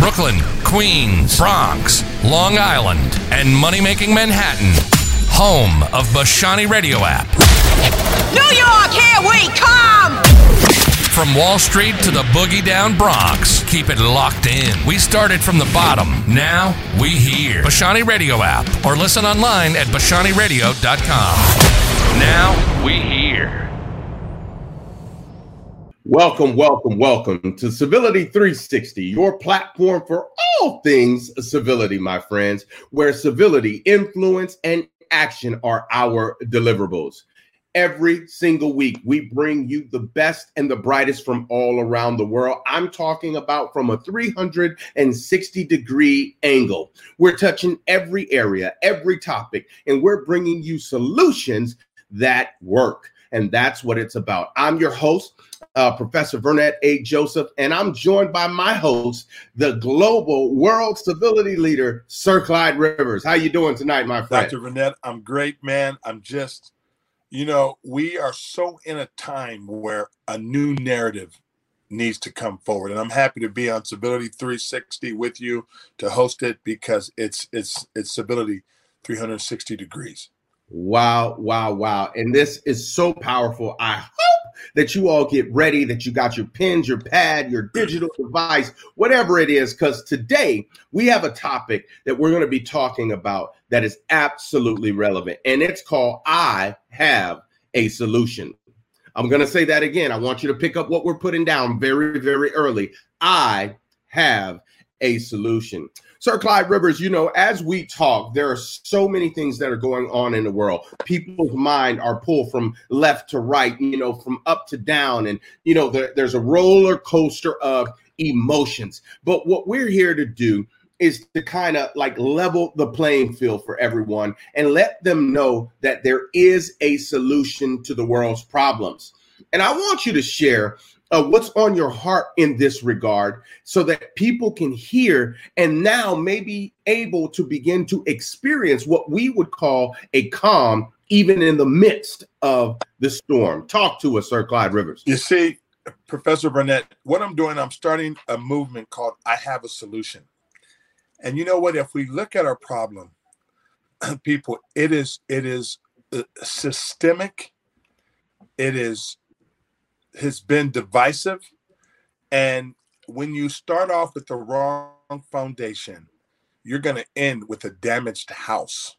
Brooklyn, Queens, Bronx, Long Island, and money-making Manhattan. Home of Bashani Radio app. New York, here we come! From Wall Street to the boogie down Bronx, keep it locked in. We started from the bottom. Now we here. Bashani Radio app or listen online at bashaniradio.com. Now we here. Welcome to Civility 360, your platform for all things civility, my friends, where civility, influence, and action are our deliverables. Every single week, we bring you the best and the brightest from all around the world. I'm talking about from a 360-degree angle. We're touching every area, every topic, and we're bringing you solutions that work. And that's what it's about. I'm your host, Professor Vernette A. Joseph, and I'm joined by my host, the global world civility leader, Sir Clyde Rivers. How you doing tonight, my friend? Dr. Vernette, I'm great, man. I'm just, we are so in a time where a new narrative needs to come forward. And I'm happy to be on Civility 360 with you to host it because it's Civility 360 degrees. Wow. And this is so powerful. I hope that you all get ready, that you got your pens, your pad, your digital device, whatever it is, because today we have a topic that we're going to be talking about that is absolutely relevant. And it's called I Have a Solution. I'm going to say that again. I want you to pick up what we're putting down very, very early. I have a solution. Sir Clyde Rivers, as we talk, there are so many things that are going on in the world. People's mind are pulled from left to right, from up to down. And, there's a roller coaster of emotions. But what we're here to do is to kind of like level the playing field for everyone and let them know that there is a solution to the world's problems. And I want you to share what's on your heart in this regard so that people can hear and now may be able to begin to experience what we would call a calm, even in the midst of the storm. Talk to us, Sir Clyde Rivers. You see, Professor Vernette, what I'm doing, I'm starting a movement called I Have a Solution. And you know what? If we look at our problem, people, it is systemic. It has been divisive. And when you start off with the wrong foundation, you're going to end with a damaged house.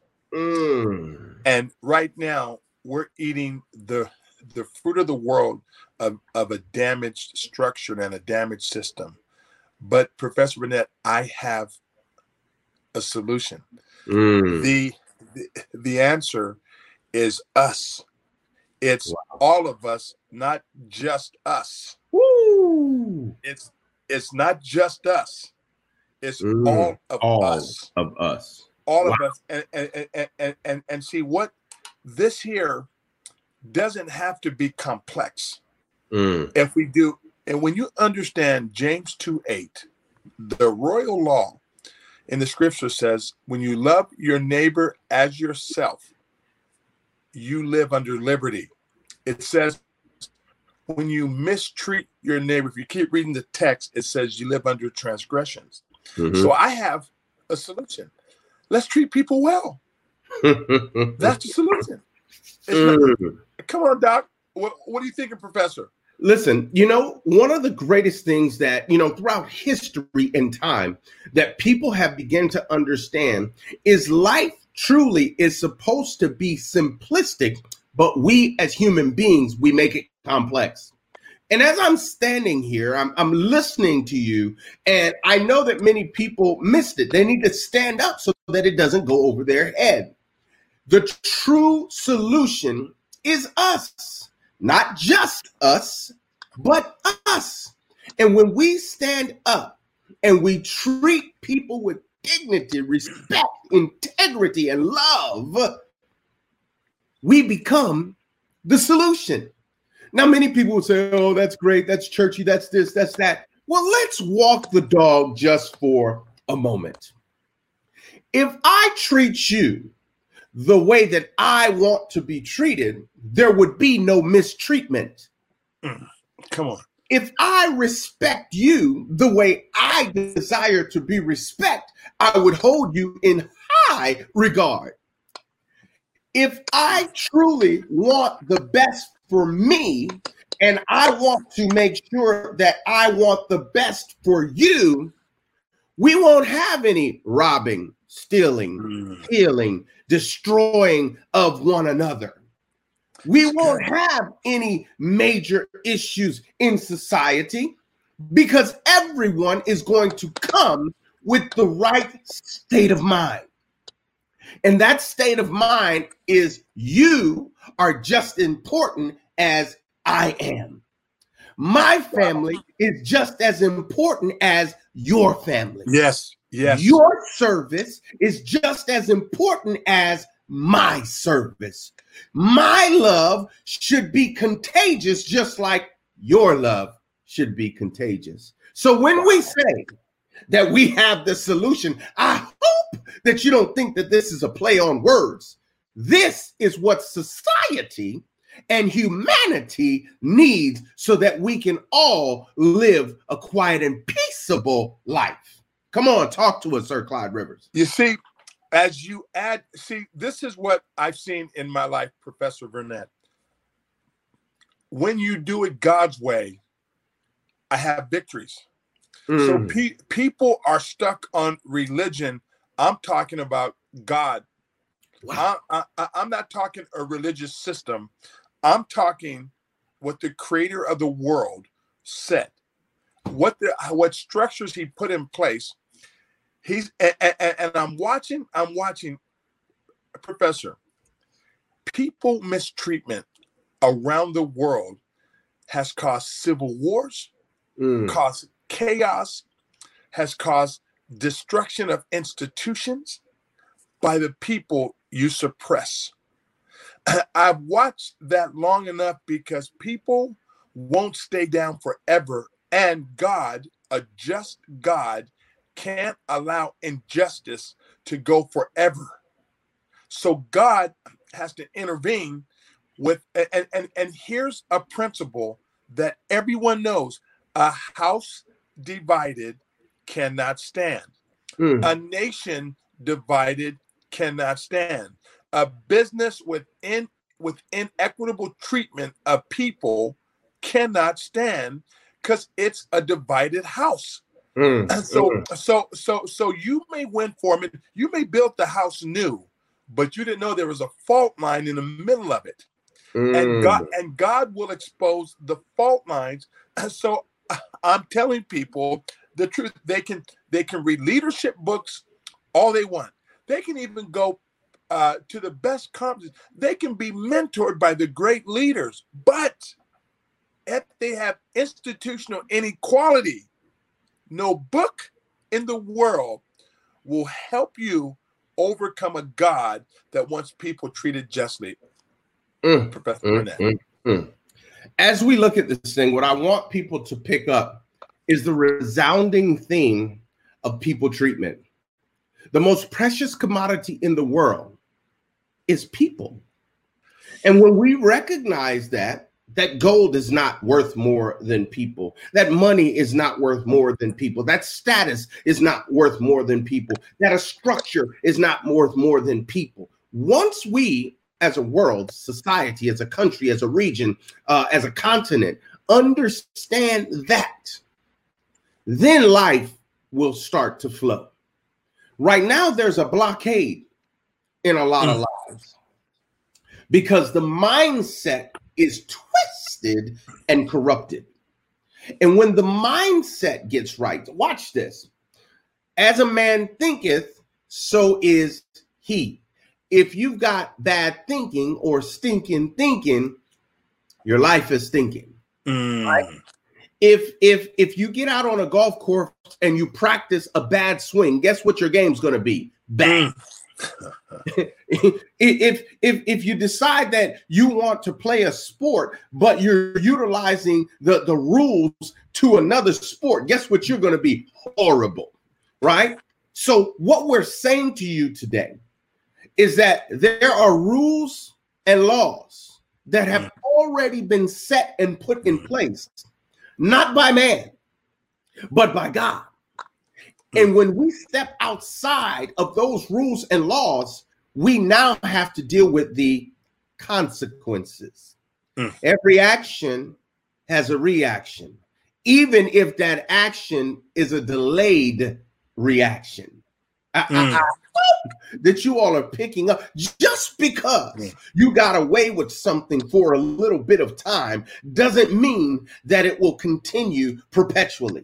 And right now, we're eating the fruit of the world of a damaged structure and a damaged system. But Professor Burnett, I have a solution. The answer is us. It's all of us, not just us. Woo! It's not just us. It's all of us. All of us. And see what this here doesn't have to be complex. If we do, and when you understand James 2:8, the royal law in the scripture says, when you love your neighbor as yourself, you live under liberty. It says, when you mistreat your neighbor, if you keep reading the text, it says you live under transgressions. So I have a solution. Let's treat people well. That's the solution. Come on, Doc. What are you thinking, Professor? Listen, one of the greatest things that, throughout history and time that people have begun to understand is life truly is supposed to be simplistic, but we as human beings, we make it complex. And as I'm standing here, I'm listening to you, and I know that many people missed it. They need to stand up so that it doesn't go over their head. The true solution is us, not just us, but us. And when we stand up and we treat people with dignity, respect, integrity, and love, we become the solution. Now, many people will say, oh, that's great, that's churchy, that's this, that's that. Well, let's walk the dog just for a moment. If I treat you the way that I want to be treated, there would be no mistreatment. Come on. If I respect you the way I desire to be respected, I would hold you in high regard. If I truly want the best for me, and I want to make sure that I want the best for you, we won't have any robbing, stealing, killing, destroying of one another. We won't have any major issues in society because everyone is going to come with the right state of mind. And that state of mind is you are just important as I am. My family is just as important as your family. Yes, yes. Your service is just as important as my service. My love should be contagious, just like your love should be contagious. So when we say that we have the solution, I hope that you don't think that this is a play on words. This is what society and humanity needs so that we can all live a quiet and peaceable life. Come on, talk to us, Sir Clyde Rivers. You see, as you add, this is what I've seen in my life, Professor Burnett. When you do it God's way, I have victories. So people are stuck on religion. I'm talking about God. Wow. I'm not talking a religious system. I'm talking what the creator of the world said, what structures he put in place. And I'm watching, Professor, people mistreatment around the world has caused civil wars, caused chaos, has caused destruction of institutions by the people you suppress. I've watched that long enough because people won't stay down forever, and God, a just God, can't allow injustice to go forever. So God has to intervene with, and here's a principle that everyone knows: a house divided cannot stand. A nation divided cannot stand. A business with inequitable treatment of people cannot stand because it's a divided house. So you may win for it. You may build the house new, but you didn't know there was a fault line in the middle of it. And God will expose the fault lines. So I'm telling people the truth. They can read leadership books all they want. They can even go to the best conferences. They can be mentored by the great leaders. But if they have institutional inequality, no book in the world will help you overcome a God that wants people treated justly. Professor Burnett. As we look at this thing, what I want people to pick up is the resounding theme of people treatment. The most precious commodity in the world is people. And when we recognize that gold is not worth more than people, that money is not worth more than people, that status is not worth more than people, that a structure is not worth more than people. Once we, as a world, society, as a country, as a region, as a continent, understand that, then life will start to flow. Right now, there's a blockade in a lot of lives because the mindset is twisted and corrupted. And when the mindset gets right, watch this. As a man thinketh, so is he. If you've got bad thinking or stinking thinking, your life is stinking. Right? If you get out on a golf course and you practice a bad swing, guess what your game's going to be? Bang. If you decide that you want to play a sport, but you're utilizing the rules to another sport, guess what you're going to be? Horrible, right? So what we're saying to you today is that there are rules and laws that have already been set and put in place not by man, but by God. And when we step outside of those rules and laws, we now have to deal with the consequences. Every action has a reaction, even if that action is a delayed reaction. I hope that you all are picking up. Just because you got away with something for a little bit of time doesn't mean that it will continue perpetually.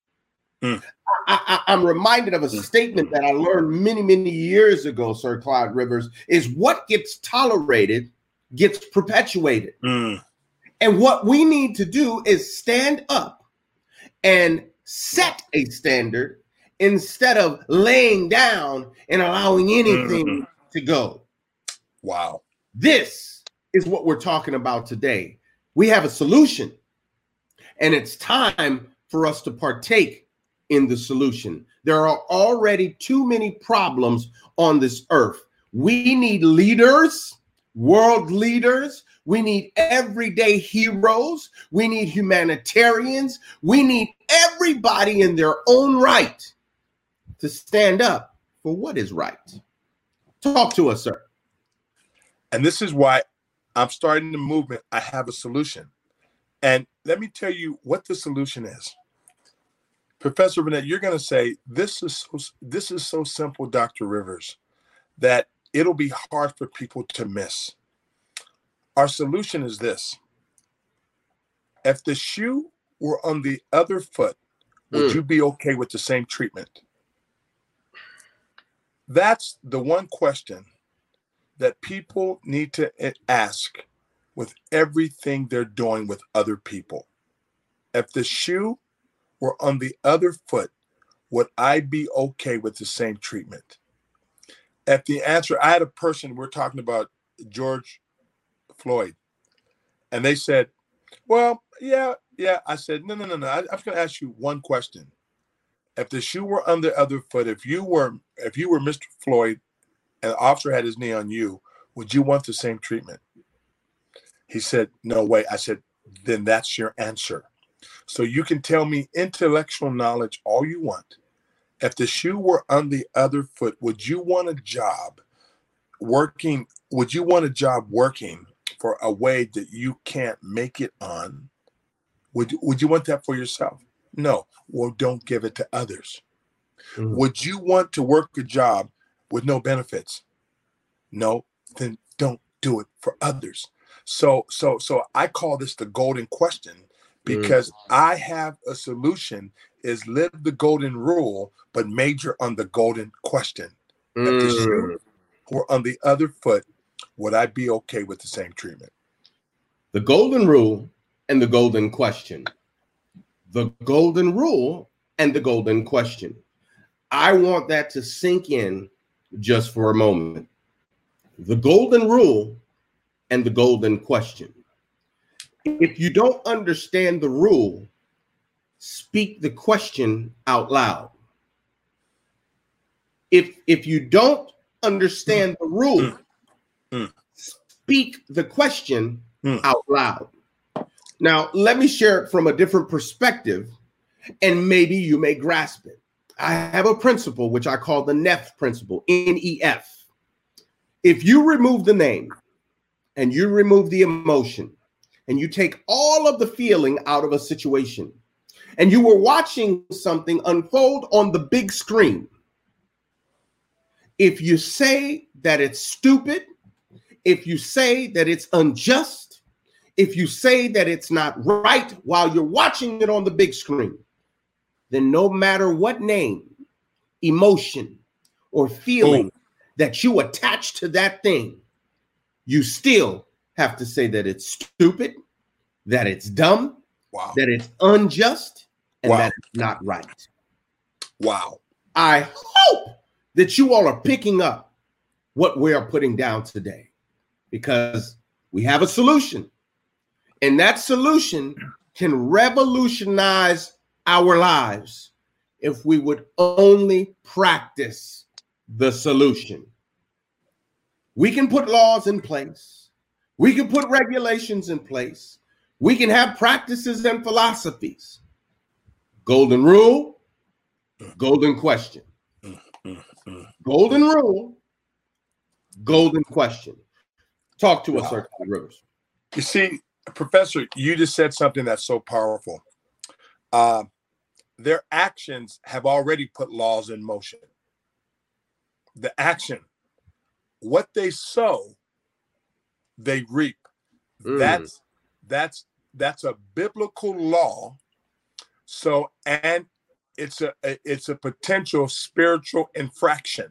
I'm reminded of a statement that I learned many, many years ago, Sir Clyde Rivers, is what gets tolerated gets perpetuated. And what we need to do is stand up and set a standard instead of laying down and allowing anything to go. Wow. This is what we're talking about today. We have a solution, and it's time for us to partake in the solution. There are already too many problems on this earth. We need leaders, world leaders. We need everyday heroes. We need humanitarians. We need everybody in their own right to stand up for what is right. Talk to us, sir. And this is why I'm starting the movement. I have a solution. And let me tell you what the solution is. Professor Burnett, you're going to say, this is so simple, Dr. Rivers, that it'll be hard for people to miss. Our solution is this. If the shoe were on the other foot, would you be okay with the same treatment? That's the one question that people need to ask with everything they're doing with other people. If the shoe were on the other foot, would I be okay with the same treatment? If the answer, I had a person, we're talking about George Floyd, and they said, well, yeah. I said, no. I'm just going to ask you one question. If the shoe were on the other foot, if you were Mr. Floyd and the officer had his knee on you, would you want the same treatment? He said, no way. I said, then that's your answer. So you can tell me intellectual knowledge all you want. If the shoe were on the other foot, would you want a job working? Would you want a job working for a way that you can't make it on? Would you want that for yourself? No. Well, don't give it to others. Would you want to work a job with no benefits? No. Then don't do it for others. So I call this the golden question, because I have a solution, is live the golden rule, but major on the golden question. If the shoe were on the other foot, would I be okay with the same treatment? The golden rule and the golden question. The golden rule and the golden question. I want that to sink in just for a moment. The golden rule and the golden question. If you don't understand the rule, speak the question out loud. If you don't understand the rule, speak the question out loud. Now, let me share it from a different perspective, and maybe you may grasp it. I have a principle which I call the NEF principle, N-E-F. If you remove the name and you remove the emotion and you take all of the feeling out of a situation and you were watching something unfold on the big screen, if you say that it's stupid, if you say that it's unjust, if you say that it's not right while you're watching it on the big screen, then no matter what name, emotion, or feeling that you attach to that thing, you still have to say that it's stupid, that it's dumb, that it's unjust, and that it's not right. Wow. I hope that you all are picking up what we are putting down today, because we have a solution. And that solution can revolutionize our lives if we would only practice the solution. We can put laws in place. We can put regulations in place. We can have practices and philosophies. Golden rule, golden question. Golden rule, golden question. Talk to us, Sir Rivers. You see, Professor, you just said something that's so powerful. Their actions have already put laws in motion. The action, what they sow, they reap. That's a biblical law. So, and it's a potential spiritual infraction.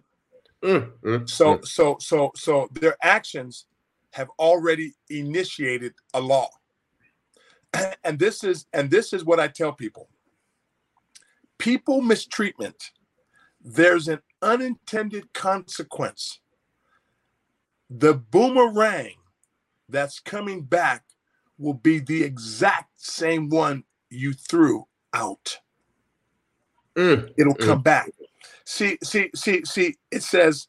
So their actions have already initiated a law. And this is what I tell people. People mistreatment, there's an unintended consequence. The boomerang that's coming back will be the exact same one you threw out. It'll come back. See, it says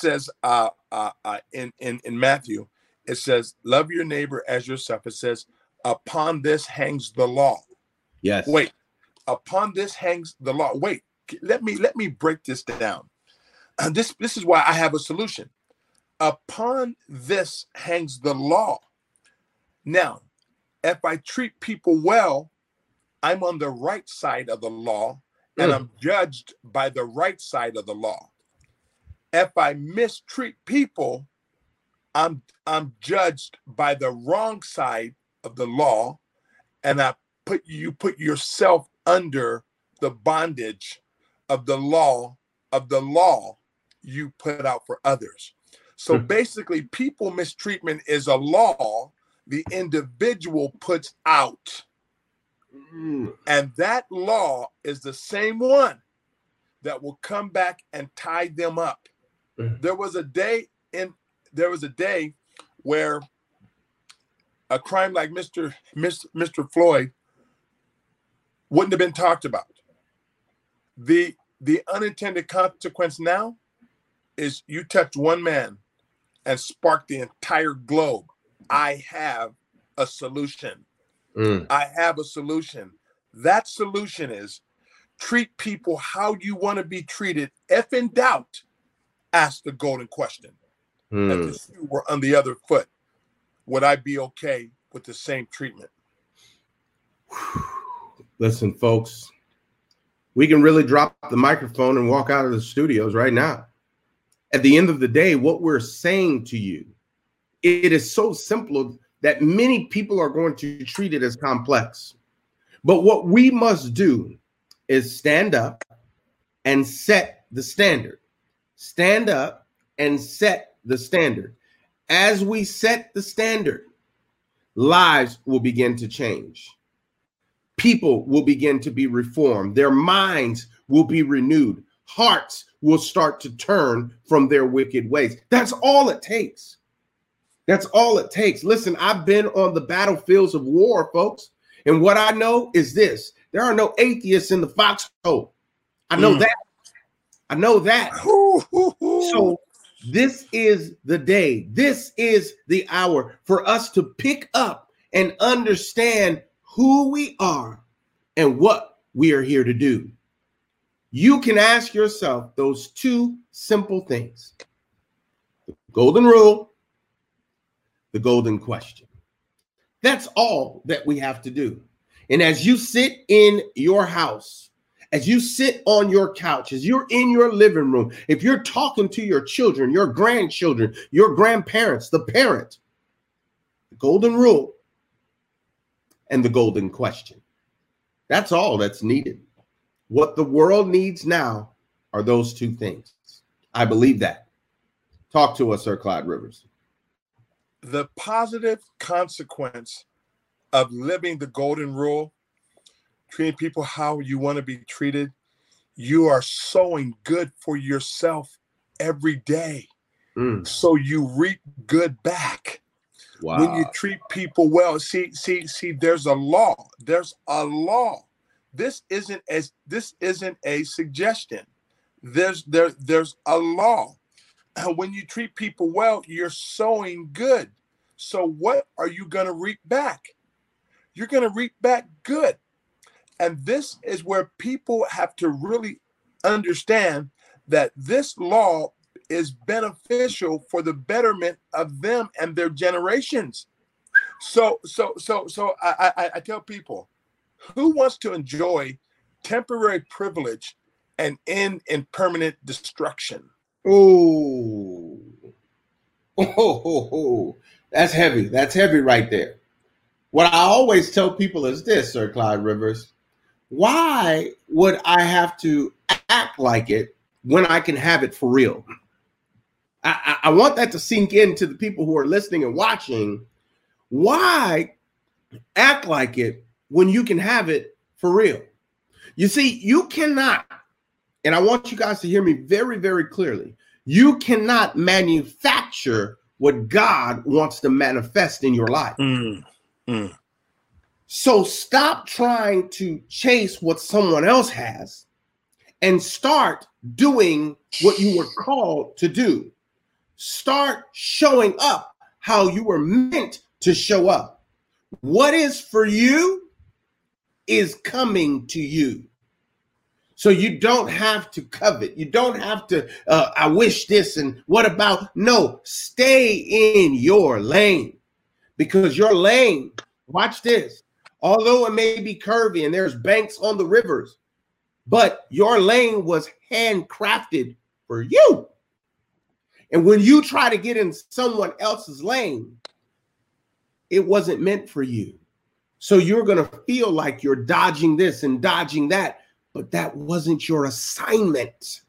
in Matthew, it says, love your neighbor as yourself. It says, upon this hangs the law. Yes. Wait, upon this hangs the law. Wait, let me break this down. This is why I have a solution. Upon this hangs the law. Now, if I treat people well, I'm on the right side of the law, and I'm judged by the right side of the law. If I mistreat people, I'm judged by the wrong side of the law, and you put yourself under the bondage of the law you put out for others. So basically, people mistreatment is a law the individual puts out. And that law is the same one that will come back and tie them up. There was a day where a crime like Mr. Floyd wouldn't have been talked about. The unintended consequence now is you touch one man and spark the entire globe. I have a solution. I have a solution. That solution is treat people how you want to be treated. If in doubt, ask the golden question. If the shoe were on the other foot, would I be okay with the same treatment? Listen, folks, we can really drop the microphone and walk out of the studios right now. At the end of the day, what we're saying to you, it is so simple that many people are going to treat it as complex. But what we must do is stand up and set the standard. Stand up and set the standard. As we set the standard, lives will begin to change. People will begin to be reformed. Their minds will be renewed. Hearts will start to turn from their wicked ways. That's all it takes. That's all it takes. Listen, I've been on the battlefields of war, folks. And what I know is this. There are no atheists in the foxhole. I know that. I know that. So this is the day. This is the hour for us to pick up and understand who we are and what we are here to do. You can ask yourself those two simple things. The golden rule, the golden question. That's all that we have to do. And as you sit in your house, as you sit on your couch, as you're in your living room, if you're talking to your children, your grandchildren, your grandparents, the parent, the golden rule and the golden question. That's all that's needed. What the world needs now are those two things. I believe that. Talk to us, Sir Clyde Rivers. The positive consequence of living the golden rule, treating people how you want to be treated, you are sowing good for yourself every day. So you reap good back. Wow. When you treat people well, see, there's a law. There's a law. This isn't a suggestion. There's a law. When you treat people well, you're sowing good. So what are you going to reap back? you're going to reap back good. And this is where people have to really understand that this law is beneficial for the betterment of them and their generations. So I tell people, who wants to enjoy temporary privilege and end in permanent destruction? Oh, that's heavy. That's heavy right there. What I always tell people is this, Sir Clyde Rivers: why would I have to act like it when I can have it for real? I want that to sink into the people who are listening and watching. Why act like it when you can have it for real? You see, you cannot, and I want you guys to hear me very, very clearly, you cannot manufacture what God wants to manifest in your life. So stop trying to chase what someone else has and start doing what you were called to do. Start showing up how you were meant to show up. What is for you is coming to you. So you don't have to covet. You don't have to, I wish this and what about? No, stay in your lane, because your lane, watch this, although it may be curvy and there's banks on the rivers, but your lane was handcrafted for you. And when you try to get in someone else's lane, it wasn't meant for you. So you're going to feel like you're dodging this and dodging that, but that wasn't your assignment.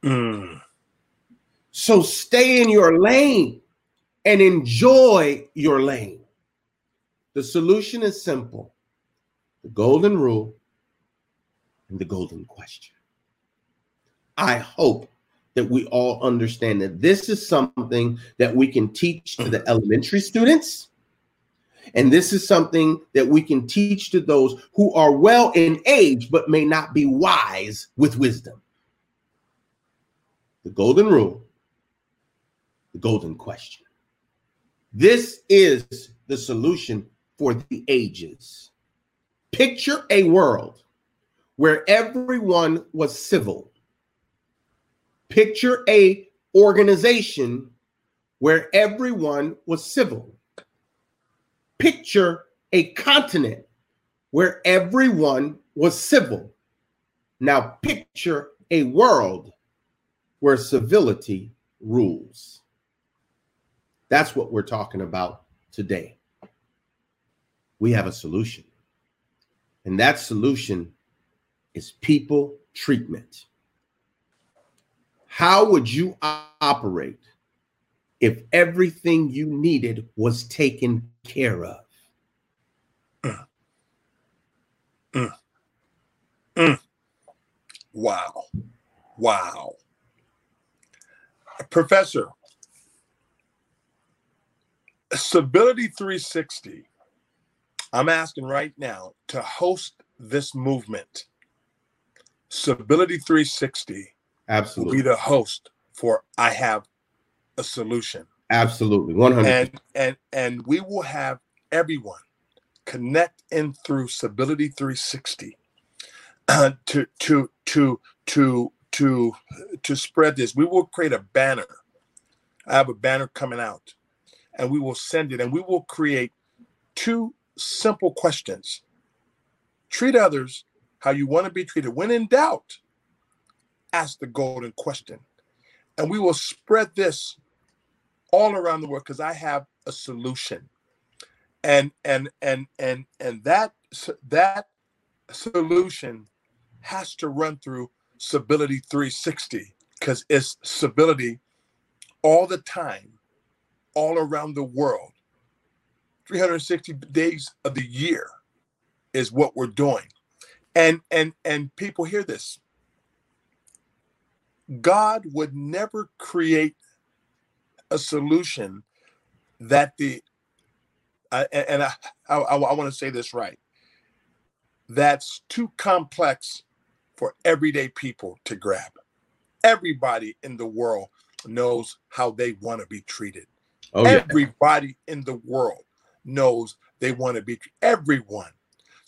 So stay in your lane and enjoy your lane. The solution is simple: the golden rule and the golden question. I hope that we all understand that this is something that we can teach to the elementary students. And this is something that we can teach to those who are well in age, but may not be wise with wisdom. The golden rule, the golden question. This is the solution for the ages. Picture a world where everyone was civil. Picture a organization where everyone was civil. Picture a continent where everyone was civil. Now picture a world where civility rules. That's what we're talking about today. We have a solution. And that solution is people treatment. How would you operate if everything you needed was taken care of? Wow. Wow. Professor, Civility 360, I'm asking right now to host this movement. Civility 360 absolutely will be the host for I Have a Solution. Absolutely, 100%. And we will have everyone connect in through Civility 360 to spread this. We will create a banner. I have a banner coming out, and we will send it, and we will create 2 simple questions. Treat others how you want to be treated. When in doubt, ask the golden question. And we will spread this all around the world, because I have a solution. And that solution has to run through Civility 360, because it's civility all the time, all around the world. 360 days of the year is what we're doing. And people hear this. God would never create a solution that I want to say this right, that's too complex for everyday people to grab. Everybody in the world knows how they want to be treated. Oh, yeah. Everybody in the world knows they want to be everyone.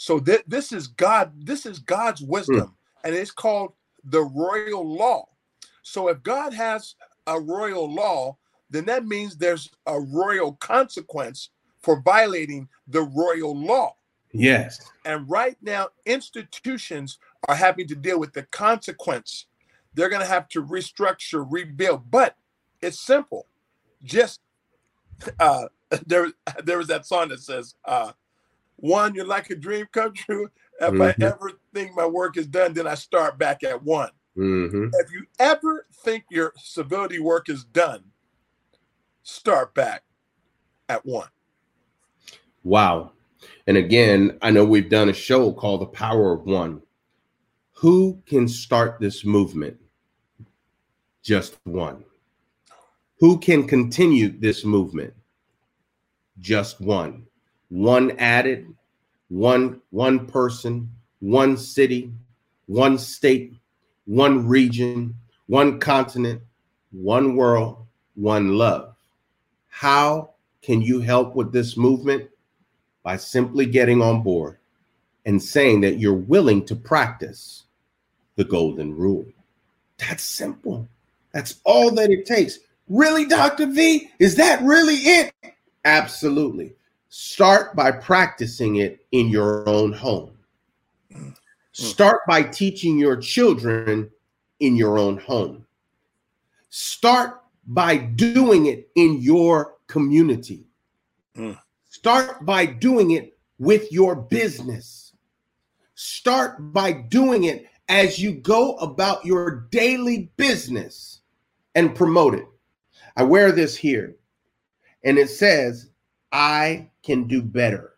So this is God's wisdom, and it's called the royal law. So if God has a royal law, then that means there's a royal consequence for violating the royal law. Yes. And right now, institutions are having to deal with the consequence. They're going to have to restructure, rebuild, but it's simple. Just there was that song that says, one, you're like a dream come true. If I ever think my work is done, then I start back at one. If you ever think your civility work is done, start back at one. Wow. And again, I know we've done a show called The Power of One. Who can start this movement? Just one. Who can continue this movement? Just one. One added, one person, one city, one state, one region, one continent, one world, one love. How can you help with this movement? By simply getting on board and saying that you're willing to practice the golden rule. That's simple. That's all that it takes. Really, Dr. V? Is that really it? Absolutely. Start by practicing it in your own home. Start by teaching your children in your own home. Start by doing it in your community. Start by doing it with your business. Start by doing it as you go about your daily business and promote it. I wear this here and it says, I can do better.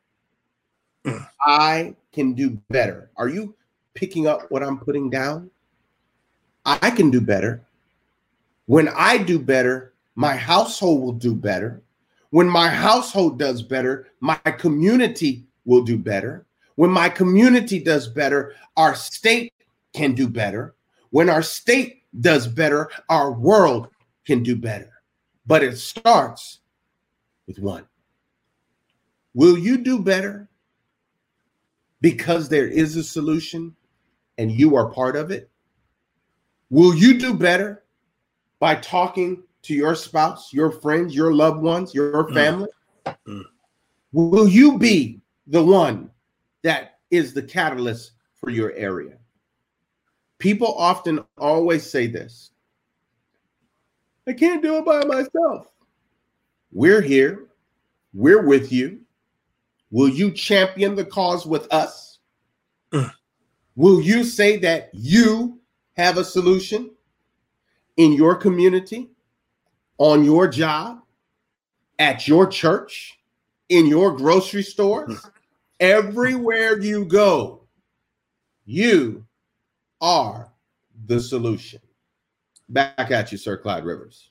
I can do better. Are you picking up what I'm putting down? I can do better. When I do better, my household will do better. When my household does better, my community will do better. When my community does better, our state can do better. When our state does better, our world can do better. But it starts with one. Will you do better because there is a solution and you are part of it? Will you do better by talking to your spouse, your friends, your loved ones, your family? Will you be the one that is the catalyst for your area? People often always say this: I can't do it by myself. We're here. We're with you. Will you champion the cause with us? Will you say that you have a solution in your community, on your job, at your church, in your grocery stores? Everywhere you go, you are the solution. Back at you, Sir Clyde Rivers.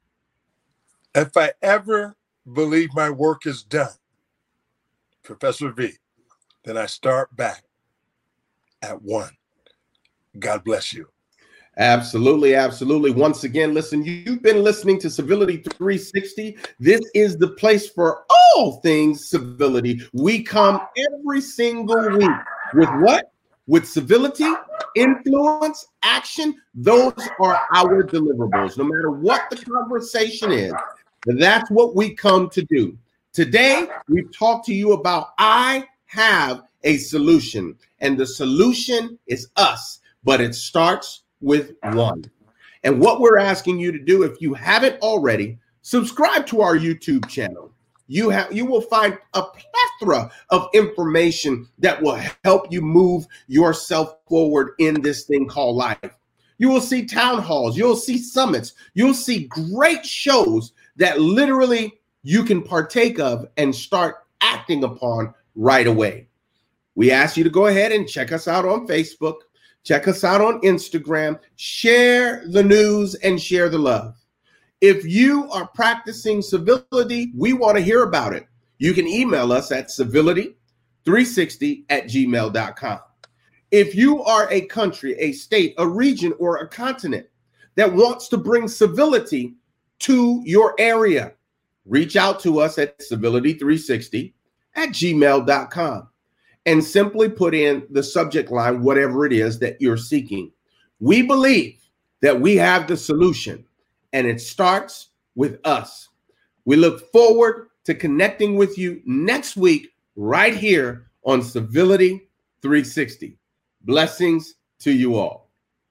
If I ever believe my work is done, Professor V, then I start back at one. God bless you. Absolutely, absolutely. Once again, listen, you've been listening to Civility 360. This is the place for all things civility. We come every single week with what? With civility, influence, action. Those are our deliverables. No matter what the conversation is, that's what we come to do. Today, we've talked to you about I have a solution, and the solution is us, but it starts with one. And what we're asking you to do, if you haven't already, subscribe to our YouTube channel. You will find a plethora of information that will help you move yourself forward in this thing called life. You will see town halls, you'll see summits, you'll see great shows that literally you can partake of and start acting upon right away. We ask you to go ahead and check us out on Facebook, check us out on Instagram, share the news and share the love. If you are practicing civility, we want to hear about it. You can email us at civility360@gmail.com. If you are a country, a state, a region, or a continent that wants to bring civility to your area, reach out to us at civility360@gmail.com. and simply put in the subject line, whatever it is that you're seeking. We believe that we have the solution, and it starts with us. We look forward to connecting with you next week right here on Civility 360. Blessings to you all.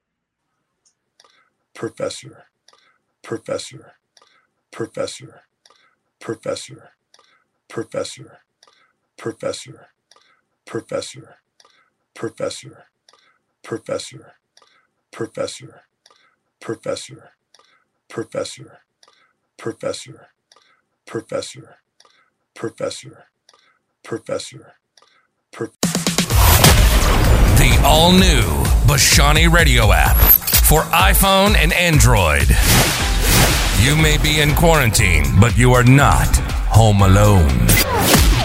Professor, professor, professor, professor, professor, professor, professor, professor, professor, professor, professor, professor, professor, professor, professor, professor. The all-new Bashani Radio app for iPhone and Android. You may be in quarantine, but you are not home alone.